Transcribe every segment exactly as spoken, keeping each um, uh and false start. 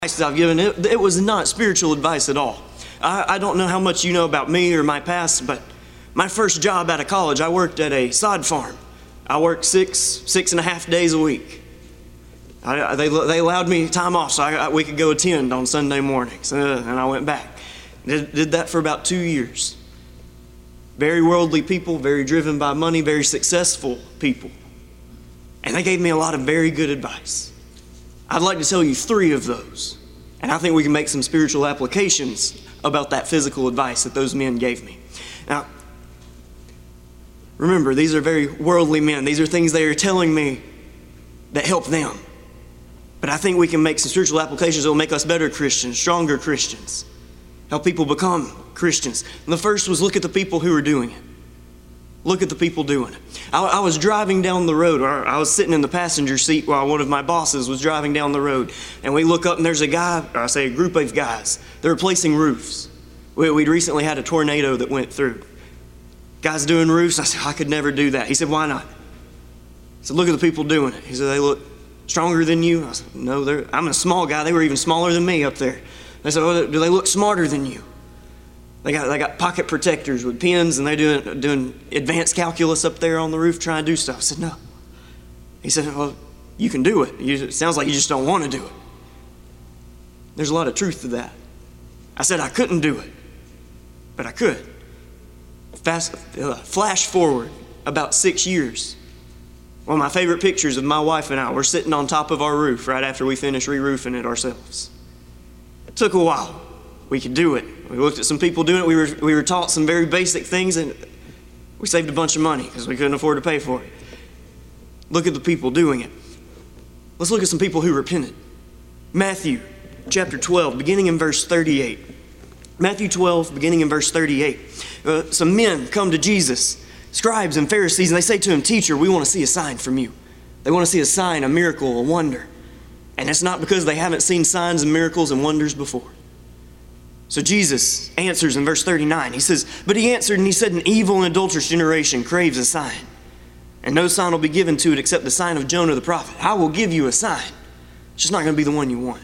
advice I've given, it, it was not spiritual advice at all. I, I don't know how much you know about me or my past, but my first job out of college, I worked at a sod farm. I worked six, six and a half days a week. I, they, they allowed me time off so I, we could go attend on Sunday mornings, uh, and I went back. Did, did that for about two years. Very worldly people, very driven by money, very successful people. And they gave me a lot of very good advice. I'd like to tell you three of those. And I think we can make some spiritual applications about that physical advice that those men gave me. Now, remember, these are very worldly men. These are things they are telling me that help them. But I think we can make some spiritual applications that will make us better Christians, stronger Christians, help people become Christians. And the first was look at the people who are doing it. Look at the people doing it. I, I was driving down the road, or I was sitting in the passenger seat while one of my bosses was driving down the road. And we look up and there's a guy, or I say a group of guys, they're replacing roofs. We, we'd recently had a tornado that went through. Guys doing roofs, I said, I could never do that. He said, why not? I said, look at the people doing it. He said, they look stronger than you? I said, no, they're, I'm a small guy. They were even smaller than me up there. They said, oh, do they look smarter than you? They got they got pocket protectors with pens, and they're doing doing advanced calculus up there on the roof trying to do stuff. I said, no. He said, well, you can do it. You, it sounds like you just don't want to do it. There's a lot of truth to that. I said I couldn't do it, but I could. Fast, uh, flash forward about six years. One of my favorite pictures of my wife and I, we're sitting on top of our roof right after we finished re-roofing it ourselves. It took a while. We could do it. We looked at some people doing it. We were, we were taught some very basic things, and we saved a bunch of money because we couldn't afford to pay for it. Look at the people doing it. Let's look at some people who repented. Matthew chapter twelve, beginning in verse thirty-eight. Matthew twelve, beginning in verse thirty-eight. Uh, some men come to Jesus, scribes and Pharisees, and they say to him, Teacher, we want to see a sign from you. They want to see a sign, a miracle, a wonder. And it's not because they haven't seen signs and miracles and wonders before. So Jesus answers in verse thirty-nine. He says, but he answered and he said, an evil and adulterous generation craves a sign, and no sign will be given to it except the sign of Jonah the prophet. I will give you a sign. It's just not going to be the one you want.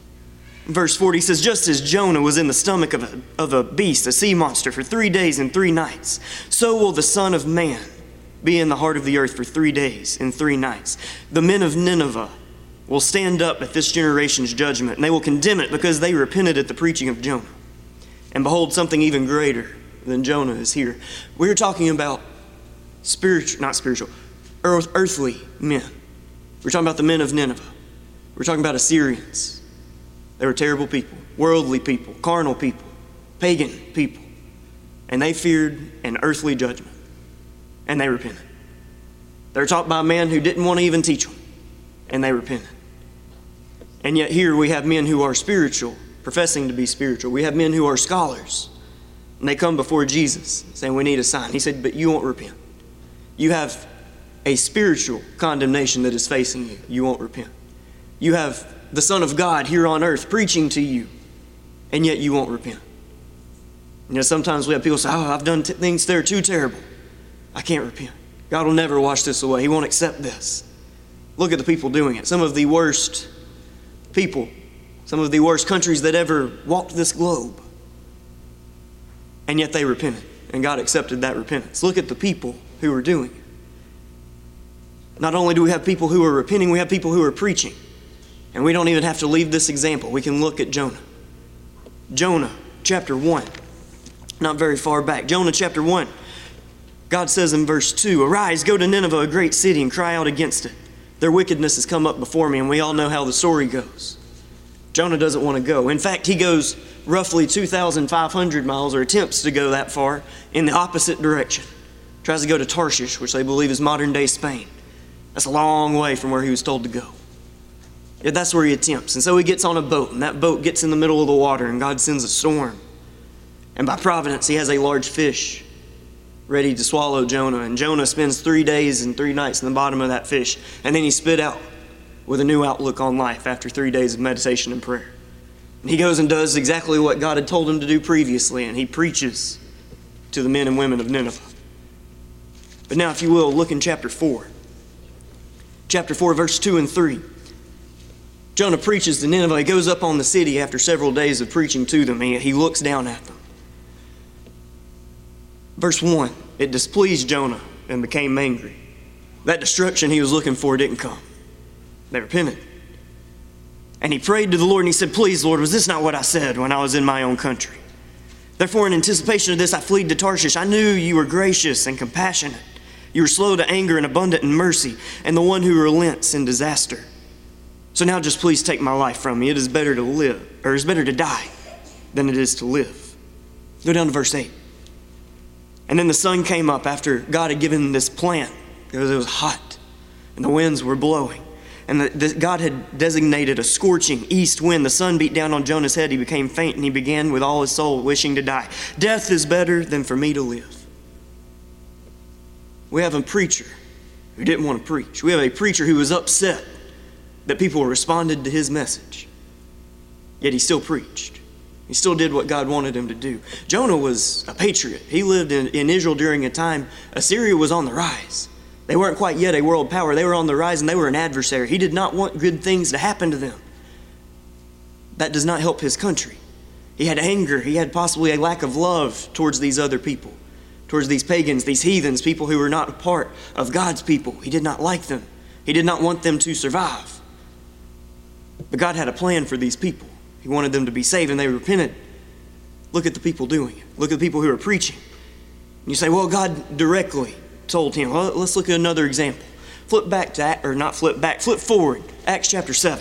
In verse forty, he says, just as Jonah was in the stomach of a, of a beast, a sea monster, for three days and three nights, so will the Son of Man be in the heart of the earth for three days and three nights. The men of Nineveh will stand up at this generation's judgment, and they will condemn it because they repented at the preaching of Jonah. And behold, something even greater than Jonah is here. We're talking about spiritual, not spiritual, earth, earthly men. We're talking about the men of Nineveh. We're talking about Assyrians. They were terrible people, worldly people, carnal people, pagan people. And they feared an earthly judgment. And they repented. They were taught by a man who didn't want to even teach them. And they repented. And yet here we have men who are spiritual, professing to be spiritual. We have men who are scholars. And they come before Jesus saying, we need a sign. He said, but you won't repent. You have a spiritual condemnation that is facing you. You won't repent. You have the Son of God here on earth preaching to you, and yet you won't repent. You know, sometimes we have people say, oh, I've done t- things that are too terrible. I can't repent. God will never wash this away. He won't accept this. Look at the people doing it. Some of the worst people, some of the worst countries that ever walked this globe. And yet they repented, and God accepted that repentance. Look at the people who are doing it. Not only do we have people who are repenting, we have people who are preaching. And we don't even have to leave this example. We can look at Jonah. Jonah chapter one. Not very far back. Jonah chapter one. God says in verse two, arise, go to Nineveh, a great city, and cry out against it. Their wickedness has come up before me, and we all know how the story goes. Jonah doesn't want to go. In fact, he goes roughly two thousand five hundred miles, or attempts to go that far, in the opposite direction. Tries to go to Tarshish, which they believe is modern-day Spain. That's a long way from where he was told to go. Yet that's where he attempts. And so he gets on a boat, and that boat gets in the middle of the water, and God sends a storm. And by providence, he has a large fish ready to swallow Jonah. And Jonah spends three days and three nights in the bottom of that fish. And then he's spit out with a new outlook on life after three days of meditation and prayer. And he goes and does exactly what God had told him to do previously, and he preaches to the men and women of Nineveh. But now, if you will, look in chapter four. Chapter four, verse two and three. Jonah preaches to Nineveh. He goes up on the city after several days of preaching to them. He, he looks down at them. Verse one, it displeased Jonah and became angry. That destruction he was looking for didn't come. They repented. And he prayed to the Lord and he said, please, Lord, was this not what I said when I was in my own country? Therefore, in anticipation of this, I fled to Tarshish. I knew you were gracious and compassionate. You were slow to anger and abundant in mercy, and the one who relents in disaster. So now just please take my life from me. It is better to live, or it is better to die than it is to live. Go down to verse eight. And then the sun came up after God had given this plan, because it was hot and the winds were blowing. And the, the, God had designated a scorching east wind. The sun beat down on Jonah's head. He became faint and he began with all his soul wishing to die. Death is better than for me to live. We have a preacher who didn't want to preach. We have a preacher who was upset that people responded to his message. Yet he still preached. He still did what God wanted him to do. Jonah was a patriot. He lived in, in Israel during a time Assyria was on the rise. They weren't quite yet a world power. They were on the rise and they were an adversary. He did not want good things to happen to them. That does not help his country. He had anger. He had possibly a lack of love towards these other people, towards these pagans, these heathens, people who were not a part of God's people. He did not like them. He did not want them to survive. But God had a plan for these people. He wanted them to be saved and they repented. Look at the people doing it. Look at the people who are preaching. And you say, well, God directly told him. Well, let's look at another example. Flip back to, or not flip back, flip forward. Acts chapter seven.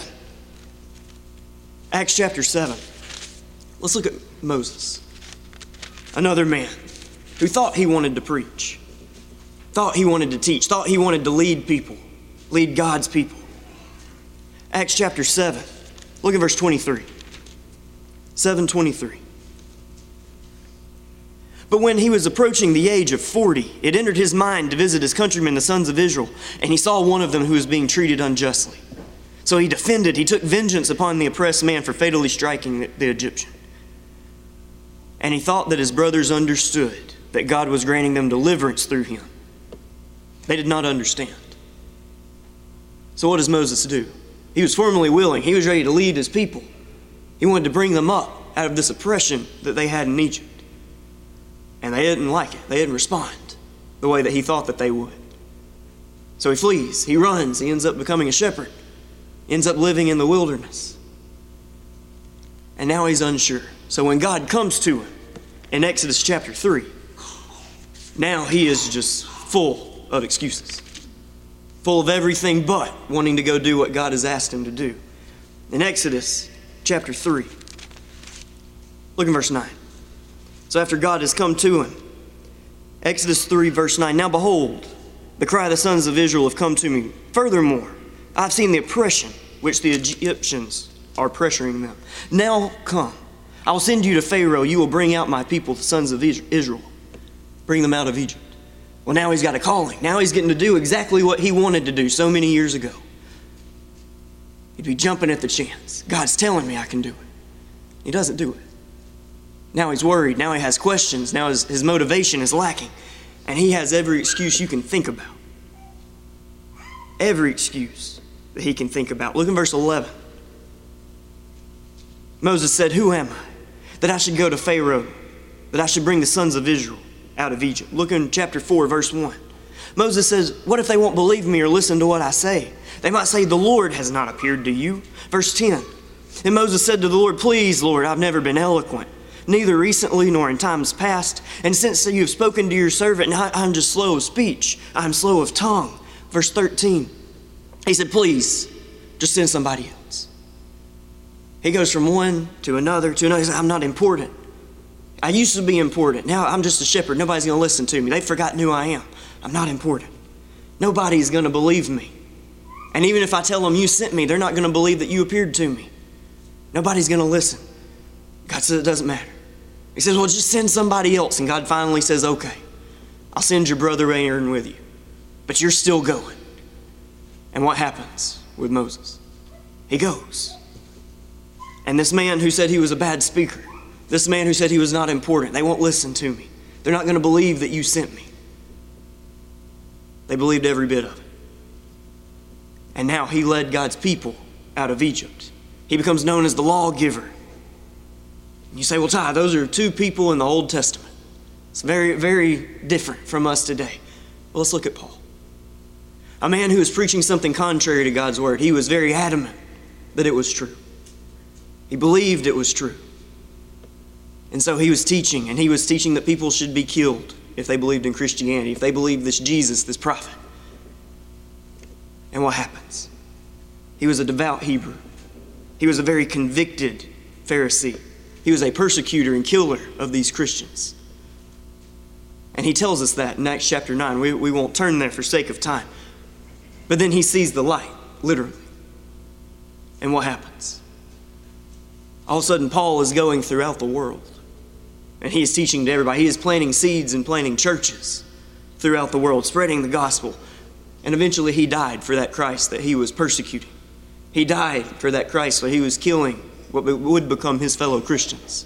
Acts chapter seven. Let's look at Moses. Another man who thought he wanted to preach, thought he wanted to teach, thought he wanted to lead people, lead God's people. Acts chapter seven. Look at verse twenty-three. seven twenty-three. But when he was approaching the age of forty, it entered his mind to visit his countrymen, the sons of Israel, and he saw one of them who was being treated unjustly. So he defended, he took vengeance upon the oppressed man for fatally striking the, the Egyptian. And he thought that his brothers understood that God was granting them deliverance through him. They did not understand. So what does Moses do? He was formally willing. He was ready to lead his people. He wanted to bring them up out of this oppression that they had in Egypt. And they didn't like it. They didn't respond the way that he thought that they would. So he flees. He runs. He ends up becoming a shepherd. He ends up living in the wilderness. And now he's unsure. So when God comes to him in Exodus chapter three, now he is just full of excuses. Full of everything but wanting to go do what God has asked him to do. In Exodus chapter three, look at verse nine. So after God has come to him, Exodus three verse nine, now behold, the cry of the sons of Israel have come to me. Furthermore, I've seen the oppression which the Egyptians are pressuring them. Now come, I will send you to Pharaoh. You will bring out my people, the sons of Israel. Bring them out of Egypt. Well, now he's got a calling. Now he's getting to do exactly what he wanted to do so many years ago. He'd be jumping at the chance. God's telling me I can do it. He doesn't do it. Now he's worried. Now he has questions. Now his, his motivation is lacking. And he has every excuse you can think about. Every excuse that he can think about. Look in verse eleven. Moses said, who am I that I should go to Pharaoh, that I should bring the sons of Israel out of Egypt? Look in chapter four, verse one. Moses says, what if they won't believe me or listen to what I say? They might say, the Lord has not appeared to you. Verse ten. And Moses said to the Lord, please, Lord, I've never been eloquent, neither recently nor in times past. And since you have spoken to your servant, I, I'm just slow of speech. I'm slow of tongue. Verse thirteen. He said, please, just send somebody else. He goes from one to another to another. He said, I'm not important. I used to be important. Now I'm just a shepherd. Nobody's going to listen to me. They've forgotten who I am. I'm not important. Nobody's going to believe me. And even if I tell them you sent me, they're not going to believe that you appeared to me. Nobody's going to listen. God says it doesn't matter. He says, well, just send somebody else. And God finally says, okay, I'll send your brother Aaron with you. But you're still going. And what happens with Moses? He goes. And this man who said he was a bad speaker, this man who said he was not important, they won't listen to me. They're not going to believe that you sent me. They believed every bit of it. And now he led God's people out of Egypt. He becomes known as the lawgiver. You say, well, Ty, those are two people in the Old Testament. It's very, very different from us today. Well, let's look at Paul. A man who was preaching something contrary to God's word. He was very adamant that it was true. He believed it was true. And so he was teaching, and he was teaching that people should be killed if they believed in Christianity, if they believed this Jesus, this prophet. And what happens? He was a devout Hebrew. He was a very convicted Pharisee. He was a persecutor and killer of these Christians. And he tells us that in Acts chapter nine. We, we won't turn there for sake of time. But then he sees the light, literally. And what happens? All of a sudden, Paul is going throughout the world. And he is teaching to everybody. He is planting seeds and planting churches throughout the world, spreading the gospel. And eventually he died for that Christ that he was persecuting. He died for that Christ that he was killing what would become his fellow Christians.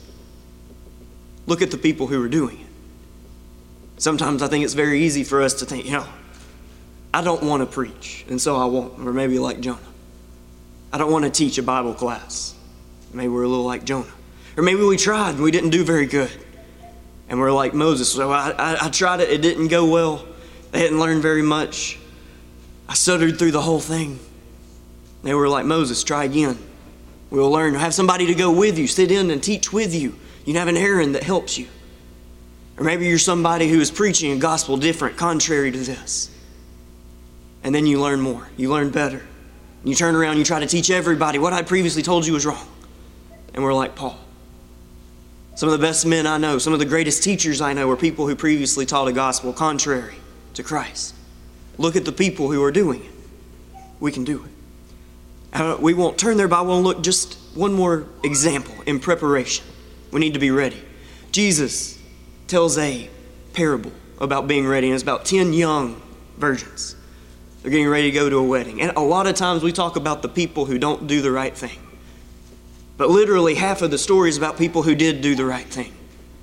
Look at the people who were doing it. Sometimes I think it's very easy for us to think, you know, I don't want to preach, and so I won't. Or maybe like Jonah. I don't want to teach a Bible class. Maybe we're a little like Jonah. Or maybe we tried and we didn't do very good. And we're like Moses. So I, I, I tried it, it didn't go well. They hadn't learned very much. I stuttered through the whole thing. They were like Moses, try again. We'll learn. Have somebody to go with you. Sit in and teach with you. You can have an Aaron that helps you. Or maybe you're somebody who is preaching a gospel different, contrary to this. And then you learn more. You learn better. You turn around and you try to teach everybody what I previously told you was wrong. And we're like Paul. Some of the best men I know, some of the greatest teachers I know are people who previously taught a gospel contrary to Christ. Look at the people who are doing it. We can do it. Uh, we won't turn there, but I want to look just one more example in preparation. We need to be ready. Jesus tells a parable about being ready, and it's about ten young virgins. They're getting ready to go to a wedding. And a lot of times we talk about the people who don't do the right thing. But literally half of the story is about people who did do the right thing.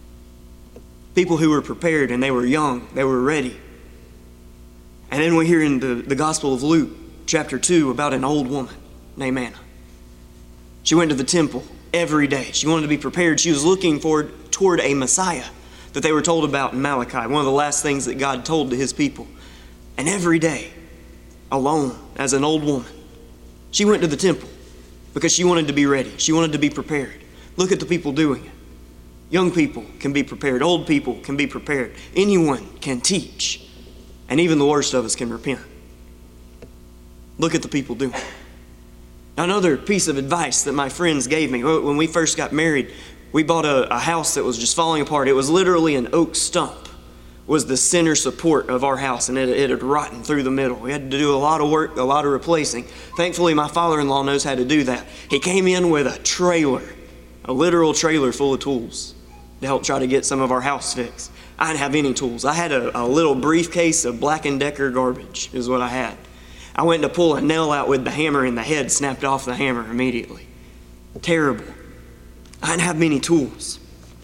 People who were prepared and they were young, they were ready. And then we hear in the, the Gospel of Luke, chapter two, about an old woman named Anna. She went to the temple every day. She wanted to be prepared. She was looking forward toward a Messiah that they were told about in Malachi, one of the last things that God told to his people. And every day, alone, as an old woman, she went to the temple because she wanted to be ready. She wanted to be prepared. Look at the people doing it. Young people can be prepared. Old people can be prepared. Anyone can teach. And even the worst of us can repent. Look at the people doing it. Now, another piece of advice that my friends gave me, when we first got married, we bought a, a house that was just falling apart. It was literally an oak stump was the center support of our house, and it, it had rotten through the middle. We had to do a lot of work, a lot of replacing. Thankfully, my father-in-law knows how to do that. He came in with a trailer, a literal trailer full of tools to help try to get some of our house fixed. I didn't have any tools. I had a, a little briefcase of Black and Decker garbage is what I had. I went to pull a nail out with the hammer, and the head snapped off the hammer immediately. Terrible. I didn't have many tools.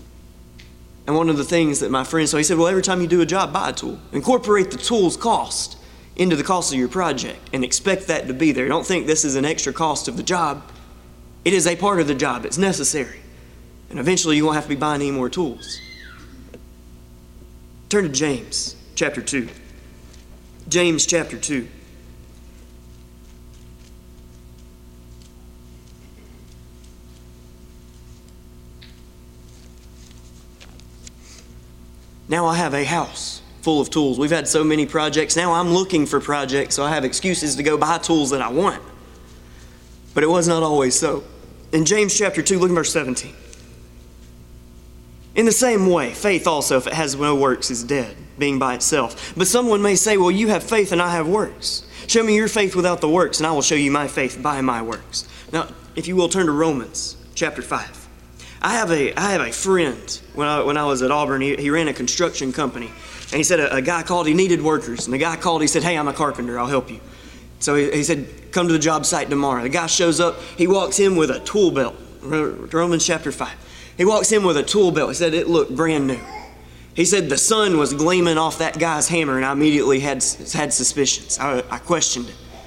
And one of the things that my friend, so he said, well, every time you do a job, buy a tool. Incorporate the tool's cost into the cost of your project and expect that to be there. Don't think this is an extra cost of the job. It is a part of the job. It's necessary. And eventually you won't have to be buying any more tools. Turn to James chapter two. James chapter two. Now I have a house full of tools. We've had so many projects. Now I'm looking for projects, so I have excuses to go buy tools that I want. But it was not always so. In James chapter two, look at verse seventeen. In the same way, faith also, if it has no works, is dead, being by itself. But someone may say, well, you have faith and I have works. Show me your faith without the works, and I will show you my faith by my works. Now, if you will, turn to Romans chapter five. I have a I have a friend, when I, when I was at Auburn, he, he ran a construction company. And he said a, a guy called, he needed workers. And the guy called, he said, hey, I'm a carpenter, I'll help you. So he, he said, come to the job site tomorrow. The guy shows up, he walks in with a tool belt. Romans chapter five. He walks in with a tool belt. He said it looked brand new. He said the sun was gleaming off that guy's hammer, and I immediately had, had suspicions. I, I questioned it.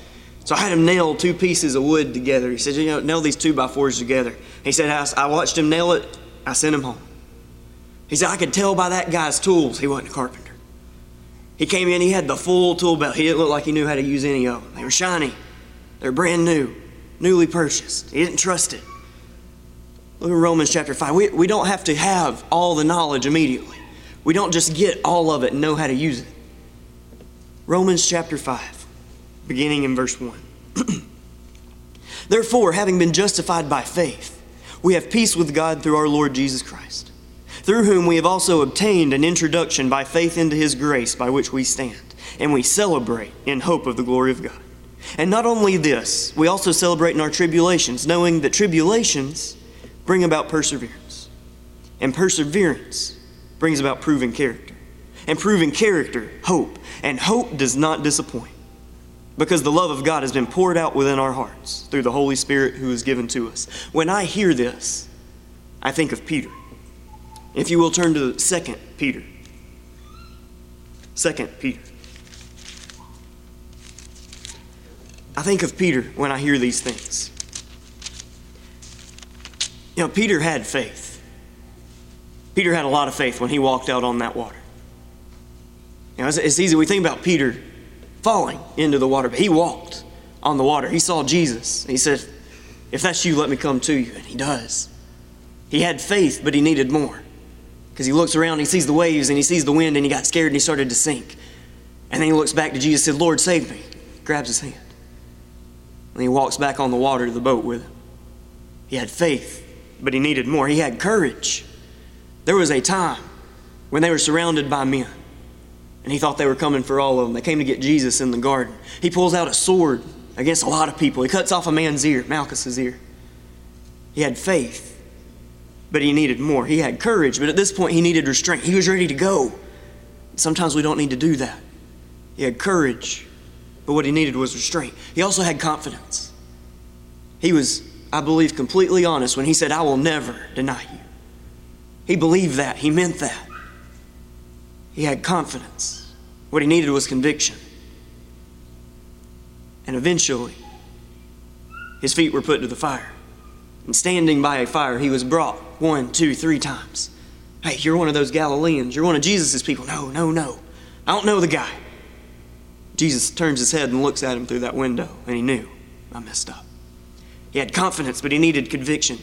So I had him nail two pieces of wood together. He said, you know, nail these two by fours together. He said, I watched him nail it. I sent him home. He said, I could tell by that guy's tools he wasn't a carpenter. He came in, he had the full tool belt. He didn't look like he knew how to use any of them. They were shiny. They were brand new, newly purchased. He didn't trust it. Look at Romans chapter five. We, we don't have to have all the knowledge immediately. We don't just get all of it and know how to use it. Romans chapter five, beginning in verse one. Therefore, having been justified by faith, we have peace with God through our Lord Jesus Christ, through whom we have also obtained an introduction by faith into his grace by which we stand, and we celebrate in hope of the glory of God. And not only this, we also celebrate in our tribulations, knowing that tribulations bring about perseverance, and perseverance brings about proven character, and proven character, hope, and hope does not disappoint, because the love of God has been poured out within our hearts through the Holy Spirit who is given to us. When I hear this, I think of Peter. If you will turn to Second Peter. Second Peter. I think of Peter when I hear these things. You know, Peter had faith. Peter had a lot of faith when he walked out on that water. You know, it's, it's easy. We think about Peter falling into the water, but he walked on the water. He saw Jesus. He said, if that's you, let me come to you. And he does. He had faith, but he needed more. Because he looks around, and he sees the waves, and he sees the wind, and he got scared, and he started to sink. And then he looks back to Jesus and said, Lord, save me. Grabs his hand. And he walks back on the water to the boat with him. He had faith, but he needed more. He had courage. There was a time when they were surrounded by men, and he thought they were coming for all of them. They came to get Jesus in the garden. He pulls out a sword against a lot of people. He cuts off a man's ear, Malchus's ear. He had faith, but he needed more. He had courage, but at this point he needed restraint. He was ready to go. Sometimes we don't need to do that. He had courage, but what he needed was restraint. He also had confidence. He was, I believe, completely honest when he said, I will never deny you. He believed that. He meant that. He had confidence. What he needed was conviction. And eventually, his feet were put to the fire. And standing by a fire, he was brought one, two, three times. Hey, you're one of those Galileans. You're one of Jesus' people. No, no, no. I don't know the guy. Jesus turns his head and looks at him through that window, and he knew, I messed up. He had confidence, but he needed conviction.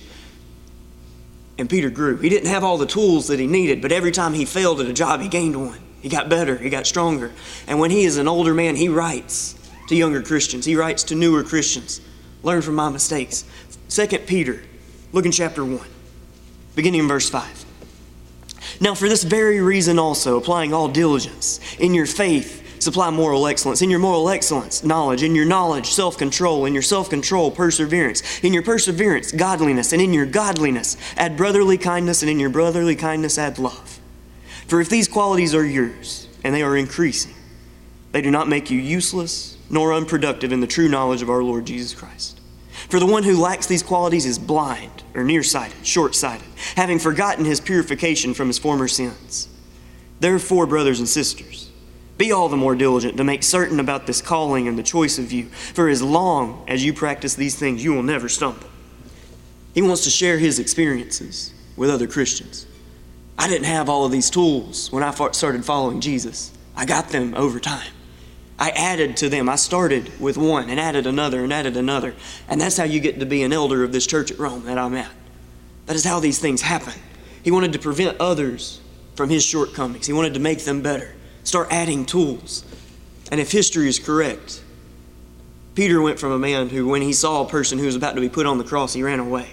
And Peter grew. He didn't have all the tools that he needed, but every time he failed at a job, he gained one. He got better. He got stronger. And when he is an older man, he writes to younger Christians. He writes to newer Christians. Learn from my mistakes. Second Peter, look in chapter one, beginning in verse five. Now for this very reason also, applying all diligence, in your faith, supply moral excellence. In your moral excellence, knowledge. In your knowledge, self-control. In your self-control, perseverance. In your perseverance, godliness. And in your godliness, add brotherly kindness. And in your brotherly kindness, add love. For if these qualities are yours, and they are increasing, they do not make you useless nor unproductive in the true knowledge of our Lord Jesus Christ. For the one who lacks these qualities is blind, or nearsighted, short-sighted, having forgotten his purification from his former sins. Therefore, brothers and sisters, be all the more diligent to make certain about this calling and the choice of you. For as long as you practice these things, you will never stumble. He wants to share his experiences with other Christians. I didn't have all of these tools when I started following Jesus. I got them over time. I added to them. I started with one and added another and added another. And that's how you get to be an elder of this church at Rome that I'm at. That is how these things happen. He wanted to prevent others from his shortcomings. He wanted to make them better. Start adding tools. And if history is correct, Peter went from a man who, when he saw a person who was about to be put on the cross, he ran away.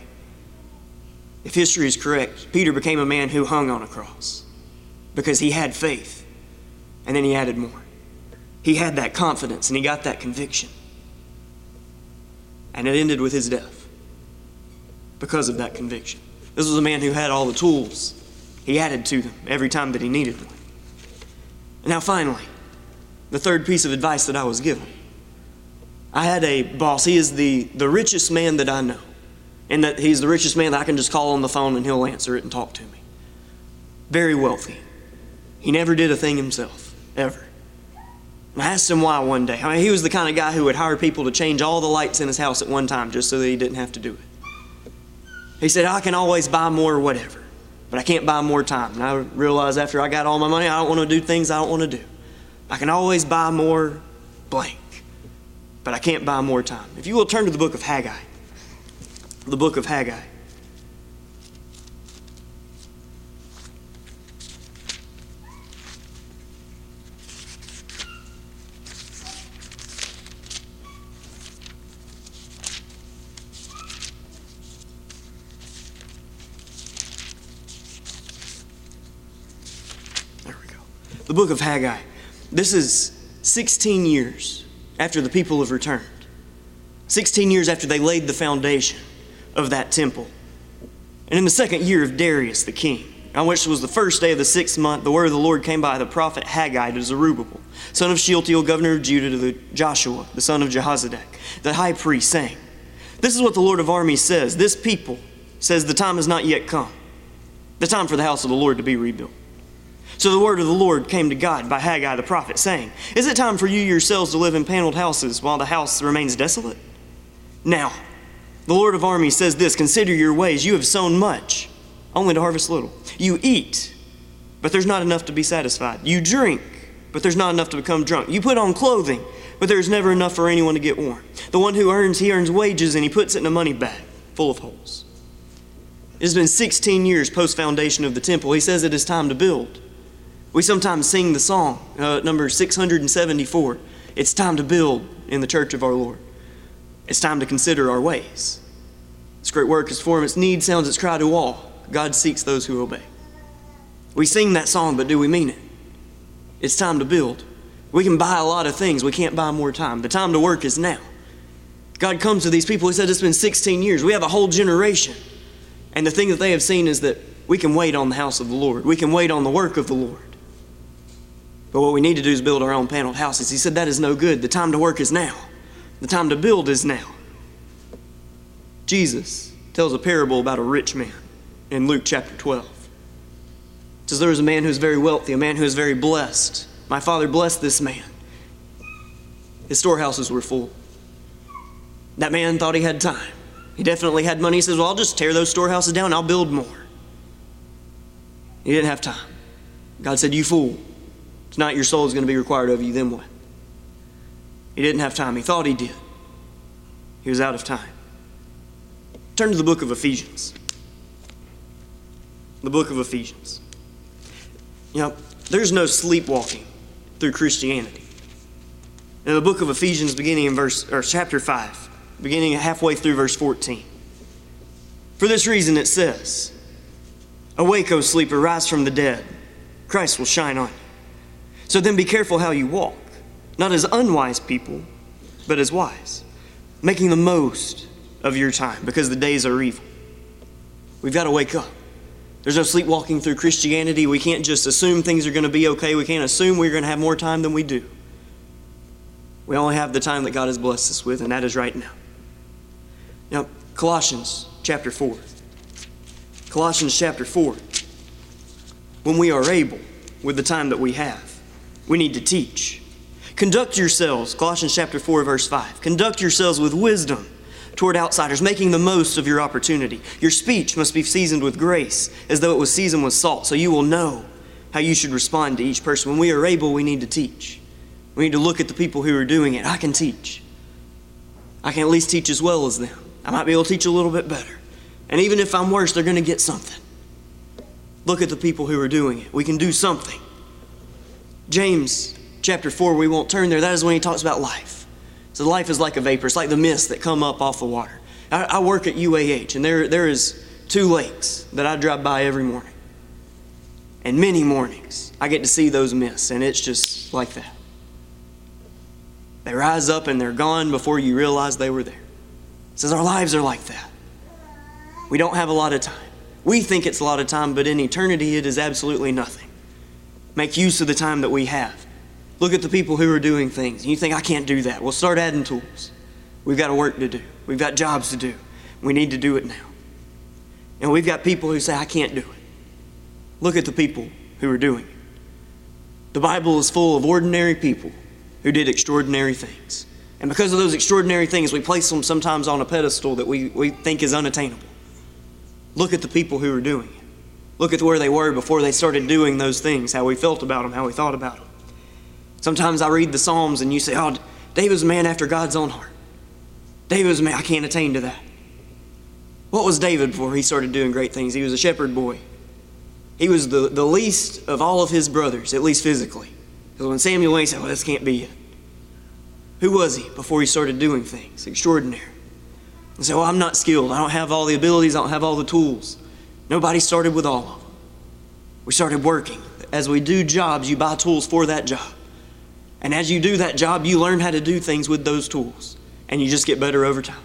If history is correct, Peter became a man who hung on a cross because he had faith, and then he added more. He had that confidence, and he got that conviction. And it ended with his death because of that conviction. This was a man who had all the tools. He added to them every time that he needed one. And now finally, the third piece of advice that I was given. I had a boss. He is the, the richest man that I know. And that he's the richest man that I can just call on the phone and he'll answer it and talk to me. Very wealthy. He never did a thing himself, ever. And I asked him why one day. I mean, he was the kind of guy who would hire people to change all the lights in his house at one time just so that he didn't have to do it. He said, I can always buy more or whatever, but I can't buy more time. And I realized after I got all my money, I don't want to do things I don't want to do. I can always buy more blank, but I can't buy more time. If you will turn to the book of Haggai. The book of Haggai. The book of Haggai. This is sixteen years after the people have returned. sixteen years after they laid the foundation of that temple. And in the second year of Darius the king, on which was the first day of the sixth month, the word of the Lord came by the prophet Haggai to Zerubbabel, son of Shealtiel, governor of Judah, to the Joshua, the son of Jehozadak, the high priest, saying, This is what the Lord of armies says. This people says the time has not yet come, the time for the house of the Lord to be rebuilt. So the word of the Lord came to God by Haggai the prophet, saying, Is it time for you yourselves to live in paneled houses while the house remains desolate? Now, the Lord of armies says this, Consider your ways. You have sown much, only to harvest little. You eat, but there's not enough to be satisfied. You drink, but there's not enough to become drunk. You put on clothing, but there's never enough for anyone to get warm. The one who earns, he earns wages, and he puts it in a money bag full of holes. It has been sixteen years post-foundation of the temple. He says it is time to build. We sometimes sing the song, uh, number six hundred seventy-four. It's time to build in the church of our Lord. It's time to consider our ways. This great work is for him. Its need sounds its cry to all. God seeks those who obey. We sing that song, but do we mean it? It's time to build. We can buy a lot of things. We can't buy more time. The time to work is now. God comes to these people. He said it's been sixteen years. We have a whole generation. And the thing that they have seen is that we can wait on the house of the Lord. We can wait on the work of the Lord. But what we need to do is build our own paneled houses. He said that is no good. The time to work is now. The time to build is now. Jesus tells a parable about a rich man in Luke chapter twelve. It says there was a man who was very wealthy, a man who was very blessed. My father blessed this man. His storehouses were full. That man thought he had time. He definitely had money. He says, well, I'll just tear those storehouses down and I'll build more. He didn't have time. God said, you fool. Tonight your soul is going to be required of you, then what? He didn't have time. He thought he did. He was out of time. Turn to the book of Ephesians. The book of Ephesians. You know, there's no sleepwalking through Christianity. In the book of Ephesians, beginning in verse or chapter five, beginning halfway through verse fourteen. For this reason it says, Awake, O sleeper, rise from the dead. Christ will shine on you. So then be careful how you walk, not as unwise people, but as wise, making the most of your time because the days are evil. We've got to wake up. There's no sleepwalking through Christianity. We can't just assume things are going to be okay. We can't assume we're going to have more time than we do. We only have the time that God has blessed us with, and that is right now. Now, Colossians chapter four. Colossians chapter four. When we are able, with the time that we have, we need to teach. Conduct yourselves, Colossians chapter four, verse five. Conduct yourselves with wisdom toward outsiders, making the most of your opportunity. Your speech must be seasoned with grace, as though it was seasoned with salt, so you will know how you should respond to each person. When we are able, we need to teach. We need to look at the people who are doing it. I can teach. I can at least teach as well as them. I might be able to teach a little bit better. And even if I'm worse, they're going to get something. Look at the people who are doing it. We can do something. James chapter four, we won't turn there. That is when he talks about life. So life is like a vapor. It's like the mist that come up off the water. I, I work at U A H, and there there is two lakes that I drive by every morning. And many mornings, I get to see those mists, and it's just like that. They rise up and they're gone before you realize they were there. It says our lives are like that. We don't have a lot of time. We think it's a lot of time, but in eternity it is absolutely nothing. Make use of the time that we have. Look at the people who are doing things. And you think, I can't do that. Well, start adding tools. We've got work to do. We've got jobs to do. We need to do it now. And we've got people who say, I can't do it. Look at the people who are doing it. The Bible is full of ordinary people who did extraordinary things. And because of those extraordinary things, we place them sometimes on a pedestal that we, we think is unattainable. Look at the people who are doing it. Look at where they were before they started doing those things, how we felt about them, how we thought about them. Sometimes I read the Psalms and you say, oh, David's a man after God's own heart. David's a man, I can't attain to that. What was David before he started doing great things? He was a shepherd boy. He was the, the least of all of his brothers, at least physically. Because when Samuel went, he said, well, this can't be it. Who was he before he started doing things? Extraordinary. And say, well, I'm not skilled. I don't have all the abilities. I don't have all the tools. Nobody started with all of them. We started working. As we do jobs, you buy tools for that job. And as you do that job, you learn how to do things with those tools. And you just get better over time.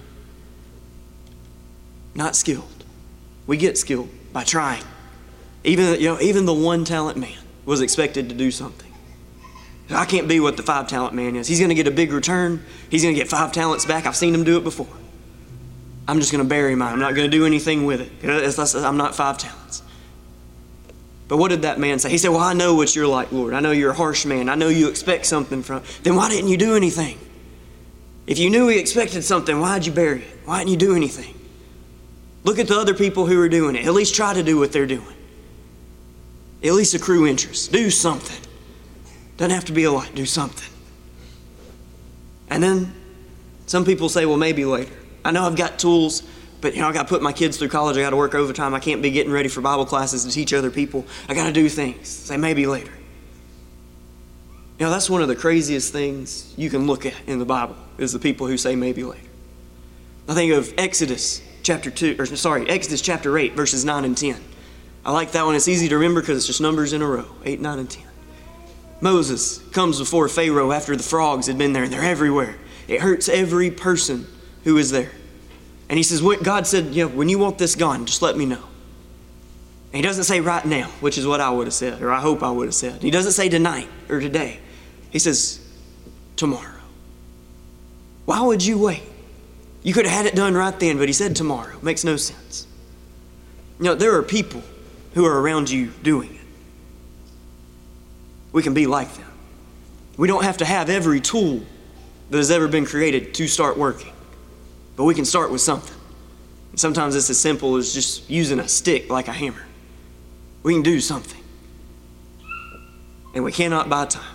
Not skilled. We get skilled by trying. Even, you know, even the one talent man was expected to do something. I can't be what the five talent man is. He's going to get a big return. He's going to get five talents back. I've seen him do it before. I'm just going to bury mine. I'm not going to do anything with it. I'm not five talents. But what did that man say? He said, well, I know what you're like, Lord. I know you're a harsh man. I know you expect something from. Then why didn't you do anything? If you knew he expected something, why'd you bury it? Why didn't you do anything? Look at the other people who are doing it. At least try to do what they're doing. At least accrue interest. Do something. Doesn't have to be a lot. Do something. And then some people say, well, maybe later. I know I've got tools, but you know, I got to put my kids through college. I got to work overtime. I can't be getting ready for Bible classes to teach other people. I got to do things. Say maybe later. You know, that's one of the craziest things you can look at in the Bible is the people who say maybe later. I think of Exodus chapter two, or sorry, Exodus chapter eight, verses nine and ten. I like that one. It's easy to remember because it's just numbers in a row, eight, nine, and ten. Moses comes before Pharaoh after the frogs had been there, and they're everywhere. It hurts every person who is there. And he says, God said, you know, when you want this gone, just let me know. And he doesn't say right now, which is what I would have said, or I hope I would have said. He doesn't say tonight or today. He says, tomorrow. Why would you wait? You could have had it done right then, but he said tomorrow. Makes no sense. You know, there are people who are around you doing it. We can be like them. We don't have to have every tool that has ever been created to start working. But we can start with something. And sometimes it's as simple as just using a stick like a hammer. We can do something. And we cannot buy time.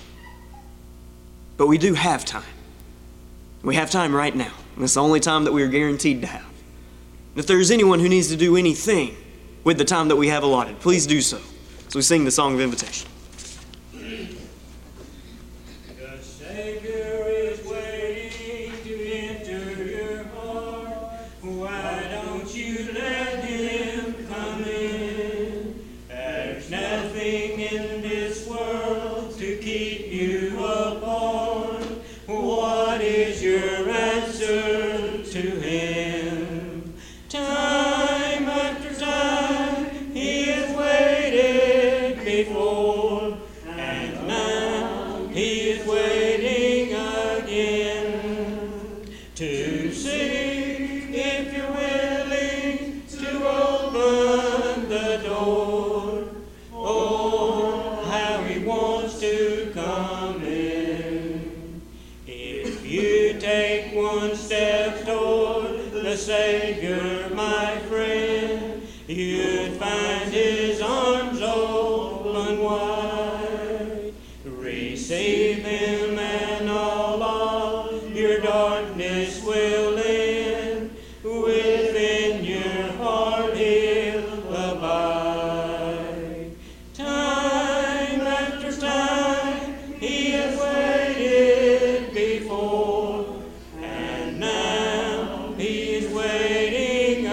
But we do have time. We have time right now. And it's the only time that we are guaranteed to have. And if there's anyone who needs to do anything with the time that we have allotted, please do so. So we sing the song of invitation. Savior, my friend, you'd find his arms open wide. Receive him and all of your darkness will end. Within your heart he'll abide. Time after time he has waited before, and now he is waiting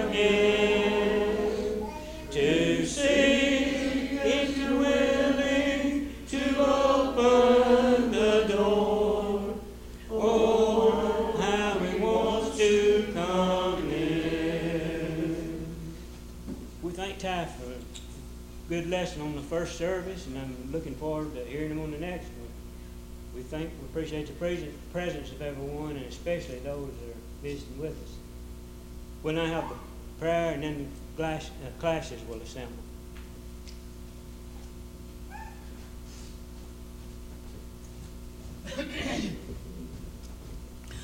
again to see if you're willing to open the door. Oh, how he wants to come in. We thank Ty for a good lesson on the first service, and I'm looking forward to hearing him on the next one. We thank, we appreciate the presence presence of everyone, and especially those that are visiting with us. We'll now have the prayer, and then the class, uh, classes will assemble.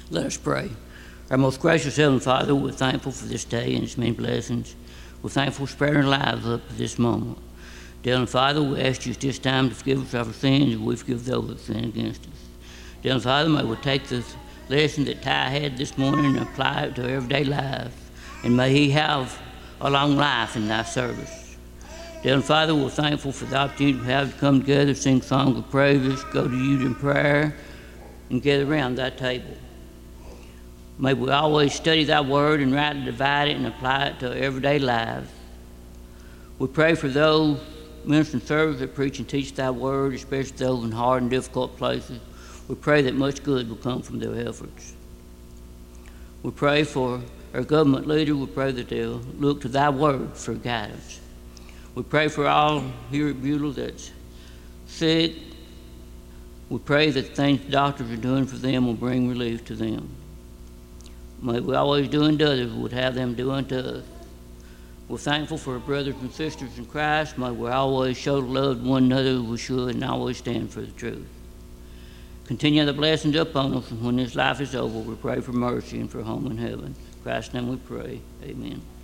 Let us pray. Our most gracious Heavenly Father, we're thankful for this day and its many blessings. We're thankful for sparing our lives up to this moment. Dear Heavenly Father, we ask you at this time to forgive us our sins and we forgive those that sin against us. Dear Heavenly Father, may we take this lesson that Ty had this morning and apply it to our everyday lives. And may he have a long life in thy service. Dear Heavenly Father, we're thankful for the opportunity we have to come together, sing songs of praises, go to you in prayer, and gather around thy table. May we always study thy word and rightly divide it and apply it to our everyday lives. We pray for those ministers and servants that preach and teach thy word, especially those in hard and difficult places. We pray that much good will come from their efforts. We pray for our government leader. We pray that they'll look to thy word for guidance. We pray for all here at Beulah that's sick. We pray that the things the doctors are doing for them will bring relief to them. May we always do unto others would have them do unto us. We're thankful for our brothers and sisters in Christ. May we always show the love to one another as we should and always stand for the truth. Continue the blessings upon us, and when this life is over, we pray for mercy and for home in heaven. In Christ's name we pray. Amen.